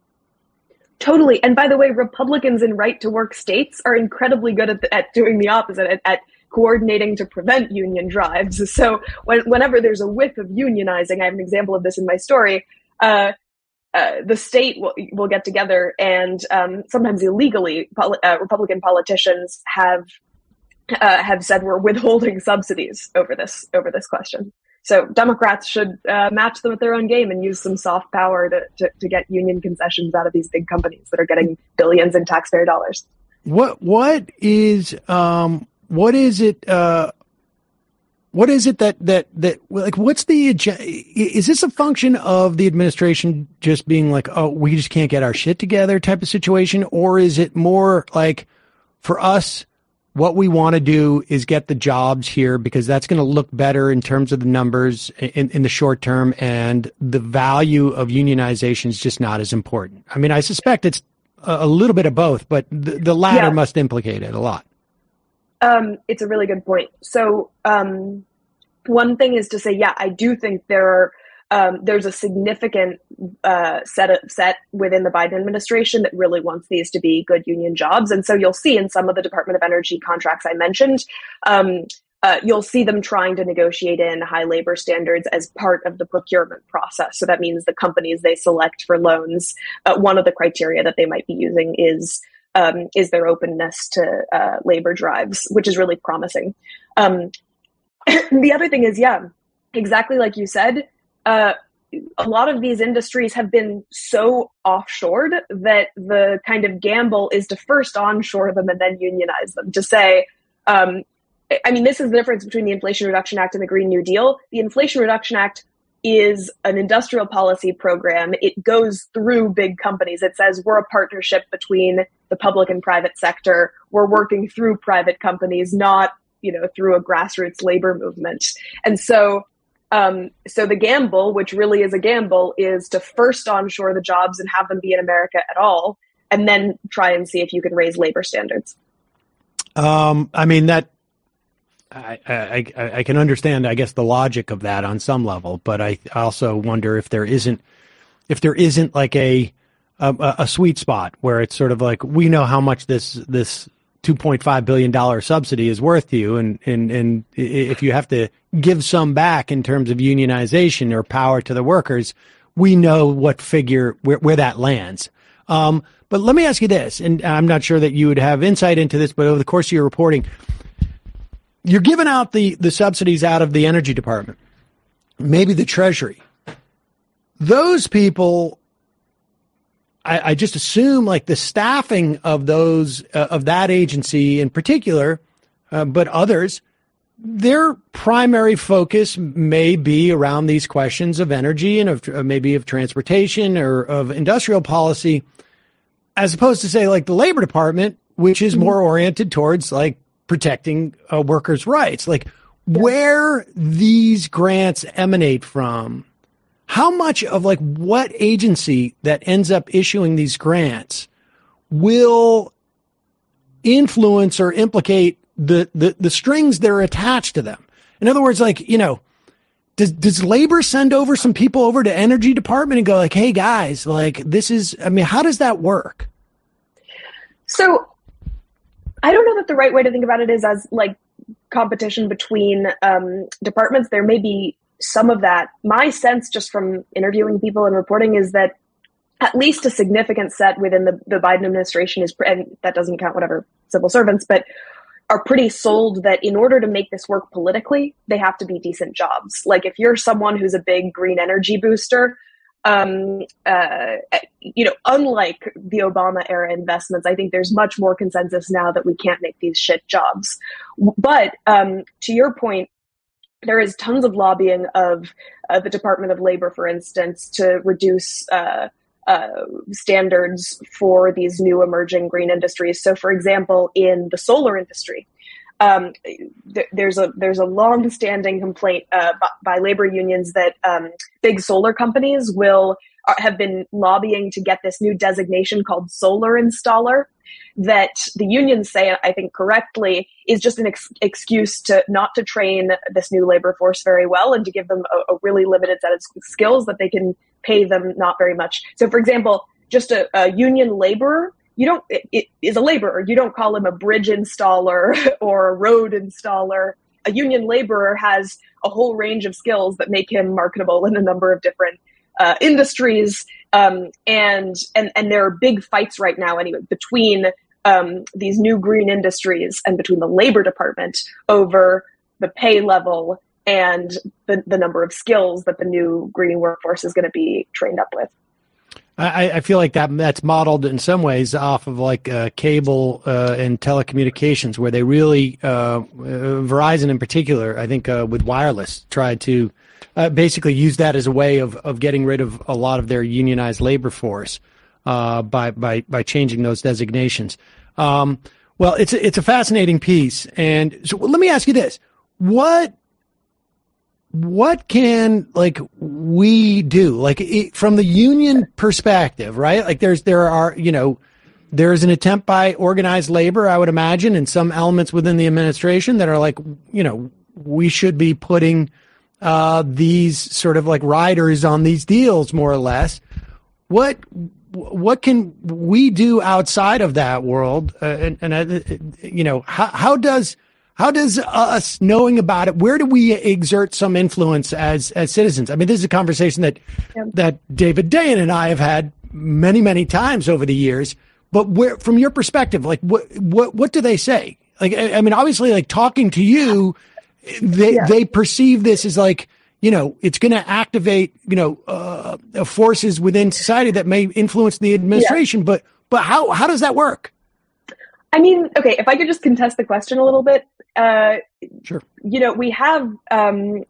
Totally. And by the way, Republicans in right to work states are incredibly good at, at doing the opposite, at, at coordinating to prevent union drives. So when, whenever there's a whiff of unionizing, I have an example of this in my story, uh, uh, the state will, will get together and um, sometimes illegally, poli- uh, Republican politicians have uh, have said we're withholding subsidies over this over this question. So Democrats should uh, match them at their own game and use some soft power to, to, to get union concessions out of these big companies that are getting billions in taxpayer dollars. What what is um what is it uh what is it that that that like what's the is this a function of the administration just being like, oh, we just can't get our shit together type of situation, or is it more like for us what we want to do is get the jobs here because that's going to look better in terms of the numbers in, in the short term, and the value of unionization is just not as important? I mean, I suspect it's a, a little bit of both, but the, the latter yeah. must implicate it a lot. Um, it's a really good point. So um, one thing is to say, yeah, I do think there are Um, there's a significant uh, set of, set within the Biden administration that really wants these to be good union jobs. And so you'll see in some of the Department of Energy contracts I mentioned, um, uh, you'll see them trying to negotiate in high labor standards as part of the procurement process. So that means the companies they select for loans, uh, one of the criteria that they might be using is um, is their openness to uh, labor drives, which is really promising. Um, the other thing is, yeah, exactly like you said, Uh, a lot of these industries have been so offshored that the kind of gamble is to first onshore them and then unionize them. To say, um, I mean, this is the difference between the Inflation Reduction Act and the Green New Deal. The Inflation Reduction Act is an industrial policy program. It goes through big companies. It says we're a partnership between the public and private sector. We're working through private companies, not, you know, through a grassroots labor movement. And so Um, so the gamble, which really is a gamble, is to first onshore the jobs and have them be in America at all, and then try and see if you can raise labor standards. Um, I mean, that I, I, I can understand, I guess, the logic of that on some level, but I also wonder if there isn't, if there isn't like a, a, a sweet spot where it's sort of like, we know how much this, this two point five billion dollars subsidy is worth to you. And, and, and if you have to give some back in terms of unionization or power to the workers, we know what figure, where, where that lands. Um, but let me ask you this, and I'm not sure that you would have insight into this, but over the course of your reporting, you're giving out the, the subsidies out of the Energy Department, maybe the Treasury. Those people, I, I just assume like the staffing of those, uh, of that agency in particular, uh, but others, their primary focus may be around these questions of energy and of uh, maybe of transportation or of industrial policy, as opposed to, say, like the Labor Department, which is more oriented towards like protecting uh, workers' rights. Like where these grants emanate from, how much of like what agency that ends up issuing these grants will influence or implicate the, the, the strings that are attached to them. In other words, like, you know, does, does labor send over some people over to energy department and go like, hey guys, like this is, I mean, how does that work? So I don't know that the right way to think about it is as like competition between um, departments. There may be some of that. My sense just from interviewing people and reporting is that at least a significant set within the, the Biden administration is, and that doesn't count whatever civil servants, but are pretty sold that in order to make this work politically, they have to be decent jobs. Like if you're someone who's a big green energy booster, um, uh, you know, unlike the Obama era investments, I think there's much more consensus now that we can't make these shit jobs. But um, to your point, there is tons of lobbying of uh, the Department of Labor, for instance, to reduce uh, uh, standards for these new emerging green industries. So, for example, in the solar industry, um, th- there's a there's a long-standing complaint uh, by, by labor unions that um, big solar companies will uh, have been lobbying to get this new designation called solar installer, that the unions say, I think correctly, is just an ex- excuse to not to train this new labor force very well and to give them a, a really limited set of skills that they can pay them not very much. So, for example, just a, a union laborer, you don't it, it is a laborer. You don't call him a bridge installer or a road installer. A union laborer has a whole range of skills that make him marketable in a number of different uh, industries. Um, and, and, and there are big fights right now anyway, between, um, these new green industries and between the Labor Department over the pay level and the, the number of skills that the new green workforce is going to be trained up with. I, I feel like that that's modeled in some ways off of like uh, cable uh, and telecommunications, where they really, uh, Verizon in particular, I think uh, with wireless, tried to uh, basically use that as a way of, of getting rid of a lot of their unionized labor force uh, by by by changing those designations. Um, well, it's a, it's a fascinating piece, and so let me ask you this: what What can like we do, like it, from the union perspective, right? Like there's there are you know there's an attempt by organized labor, I would imagine, and some elements within the administration that are like you know we should be putting uh, these sort of like riders on these deals more or less. What what can we do outside of that world? Uh, and and uh, you know how how does How does us knowing about it, where do we exert some influence as as citizens? I mean, this is a conversation that yeah. that David Dayen and I have had many, many times over the years. But where, from your perspective, like what what what do they say? Like, I, I mean, obviously, like talking to you, they yeah. they perceive this as like, you know, it's going to activate, you know, uh, forces within society that may influence the administration. Yeah. But but how how does that work? I mean, okay, if I could just contest the question a little bit, uh, sure. You know, we have um,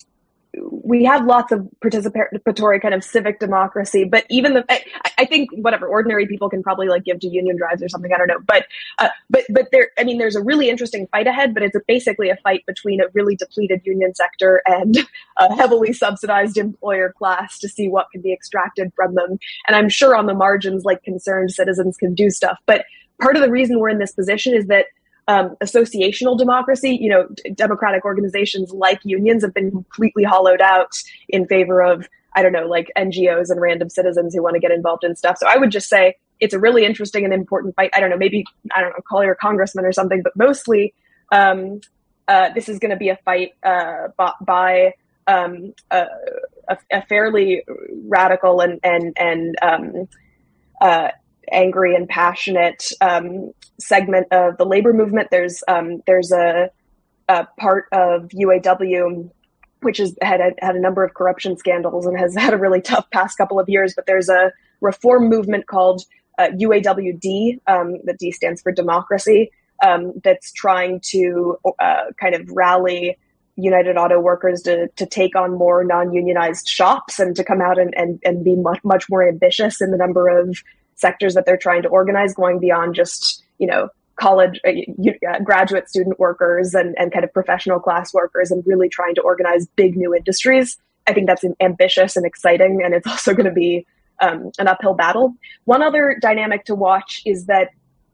we have lots of participatory kind of civic democracy, but even the I, I think whatever ordinary people can probably like give to union drives or something. I don't know, but uh, but but there, I mean, there's a really interesting fight ahead, but it's a, basically a fight between a really depleted union sector and a heavily subsidized employer class to see what can be extracted from them. And I'm sure on the margins, like concerned citizens can do stuff, but part of the reason we're in this position is that um, associational democracy, you know, d- democratic organizations like unions have been completely hollowed out in favor of, I don't know, like N G Os and random citizens who want to get involved in stuff. So I would just say it's a really interesting and important fight. I don't know, maybe, I don't know, call your congressman or something, but mostly um, uh, this is going to be a fight uh, by, by um, a, a, a fairly radical and, and, and um, uh, angry and passionate um, segment of the labor movement. There's um, there's a, a part of U A W which has had a, had a number of corruption scandals and has had a really tough past couple of years. But there's a reform movement called uh, U A W D. Um, the D stands for democracy. Um, that's trying to uh, kind of rally United Auto Workers to to take on more non-unionized shops and to come out and, and, and be much, much more ambitious in the number of sectors that they're trying to organize, going beyond just, you know, college, uh, graduate student workers and, and kind of professional class workers, and really trying to organize big new industries. I think that's ambitious and exciting, and it's also going to be um, an uphill battle. One other dynamic to watch is that,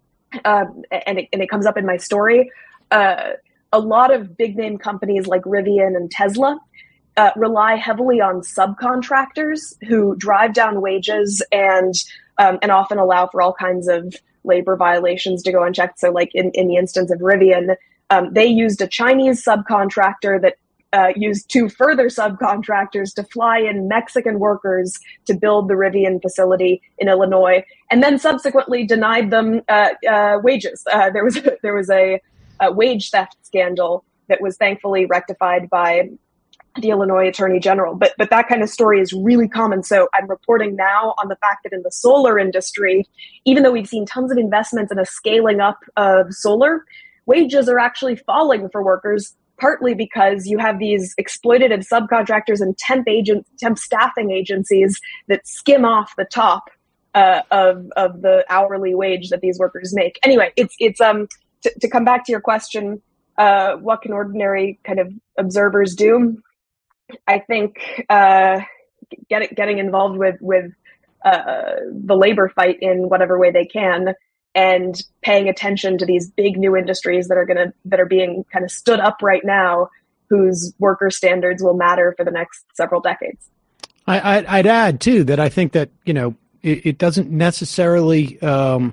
um, and, it, and it comes up in my story, uh, a lot of big name companies like Rivian and Tesla uh, rely heavily on subcontractors who drive down wages and um, and often allow for all kinds of labor violations to go unchecked. So like in, in the instance of Rivian, um, they used a Chinese subcontractor that uh, used two further subcontractors to fly in Mexican workers to build the Rivian facility in Illinois, and then subsequently denied them uh, uh, wages. Uh, there was a, there was a A wage theft scandal that was thankfully rectified by the Illinois Attorney General. But but that kind of story is really common. So I'm reporting now on the fact that in the solar industry, even though we've seen tons of investments in a scaling up of solar, wages are actually falling for workers, partly because you have these exploitative subcontractors and temp agent, temp staffing agencies that skim off the top uh, of of the hourly wage that these workers make. Anyway, it's it's um. To, to come back to your question, uh, what can ordinary kind of observers do? I think uh, get, getting involved with with uh, the labor fight in whatever way they can, and paying attention to these big new industries that are gonna that are being kind of stood up right now, whose worker standards will matter for the next several decades. I, I'd, I'd add too that I think that you know it, it doesn't necessarily um,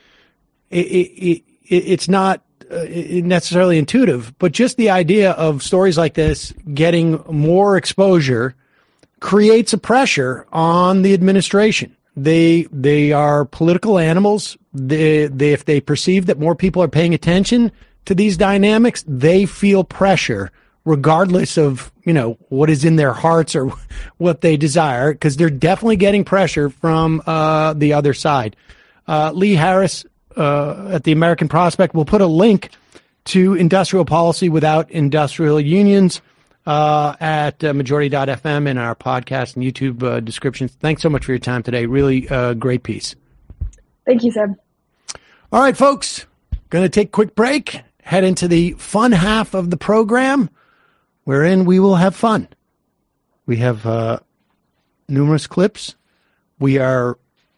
it. it, it it's not uh, necessarily intuitive, but just the idea of stories like this getting more exposure creates a pressure on the administration. They they are political animals. They, they if they perceive that more people are paying attention to these dynamics, they feel pressure regardless of, you know, what is in their hearts or what they desire, because they're definitely getting pressure from uh, the other side. Uh, Lee Harris, Uh, at the American Prospect, we'll put a link to Industrial Policy Without Industrial Unions uh, at uh, majority dot f m in our podcast and YouTube uh, descriptions. Thanks so much for your time today. Really uh, great piece. Thank you, Sam. All right, folks, going to take a quick break, head into the fun half of the program, wherein we will have fun. We have uh, numerous clips. We are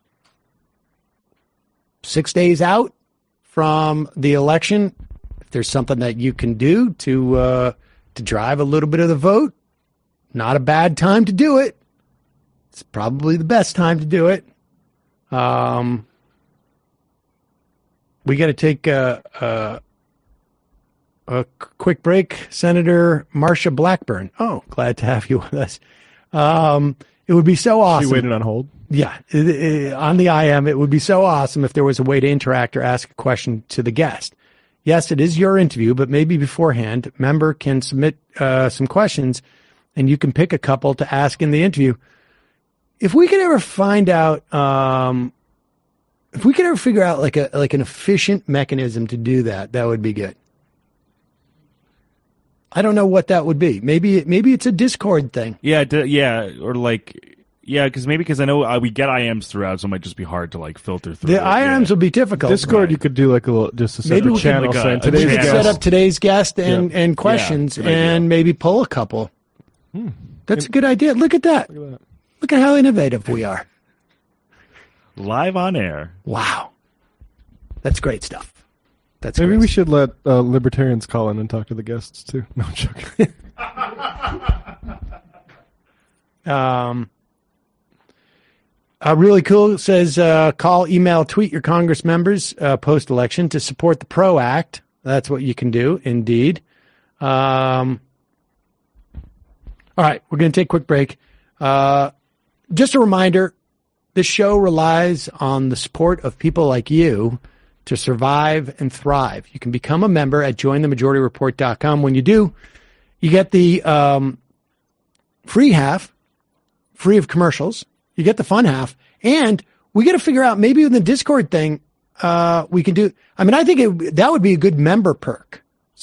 six days out from the election. If there's something that you can do to uh, to drive a little bit of the vote, not a bad time to do it. It's probably the best time to do it. Um, we got to take a, a, a quick break. Senator Marsha Blackburn. Oh, glad to have you with us. Um, it would be so awesome. She waited on hold. Yeah, it, it, on the I M, it would be so awesome if there was a way to interact or ask a question to the guest. Yes, it is your interview, but maybe beforehand, member can submit uh, some questions, and you can pick a couple to ask in the interview. If we could ever find out, um, if we could ever figure out like a like an efficient mechanism to do that, that would be good. I don't know what that would be. Maybe maybe it's a Discord thing. Yeah, d- yeah, or like. Yeah, because maybe because I know uh, we get I Ms throughout, so it might just be hard to like filter through. The it. I Ms yeah. will be difficult. Discord, right. You could do like a little, just a separate maybe we channel could, like saying a, today's a we could channel. set up today's guest and, Yeah. and questions, Yeah, and maybe pull a couple. Hmm. That's a good idea. Look at that. Look at that. Look at how innovative we are. Live on air. Wow, that's great stuff. That's Maybe great we stuff. should let uh, libertarians call in and talk to the guests too. No, I'm joking. Um, uh, really cool. It says uh, call, email, tweet your Congress members uh, post election to support the PRO Act. That's what you can do, indeed. Um, all right, we're going to take a quick break. Uh, just a reminder, this show relies on the support of people like you to survive and thrive. You can become a member at join the majority report dot com. When you do, you get the um, free half, free of commercials. You get the fun half. And we got to figure out, maybe with the Discord thing, uh, we can do. I mean, I think it, that would be a good member perk.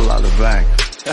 of a lot of bank.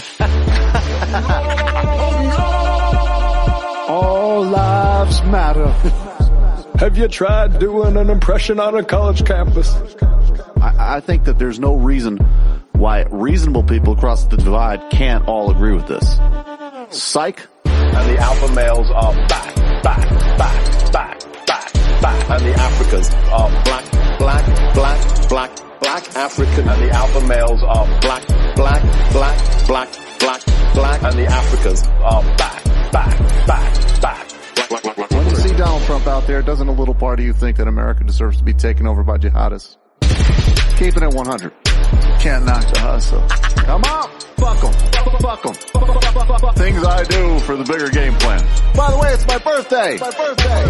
All lives matter. Have you tried doing an impression on a college campus? I, I think that there's no reason why reasonable people across the divide can't all agree with this. Psych. And the alpha males are back, back, back, back, back, back. And the Africans are black, black, black, black, black African. And the alpha males are black, black, black, black, black, black. And the Africans are back, back, back, back. When you see Donald Trump out there, doesn't a little part of you think that America deserves to be taken over by jihadists? Keeping it one hundred. Can't knock the hustle. Come on, fuck 'em, fuck 'em. Things I do for the bigger game plan. By the way, it's my birthday. My birthday.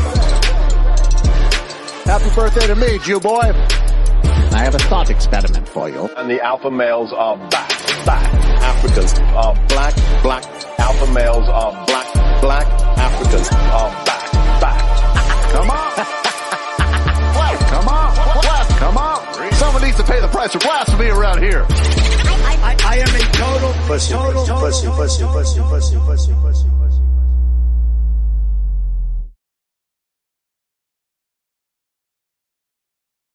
Happy birthday to me, Jew boy. I have a thought experiment for you. And the alpha males are back, back. Africans are black, black. Alpha males are black, black. Africans are back, back. Come on. Come on. Come on. Someone needs to pay the price for blasphemy around here. I, I, I am a total, total, total, pussy, pussy, pussy, pussy, pussy, pussy, pussy.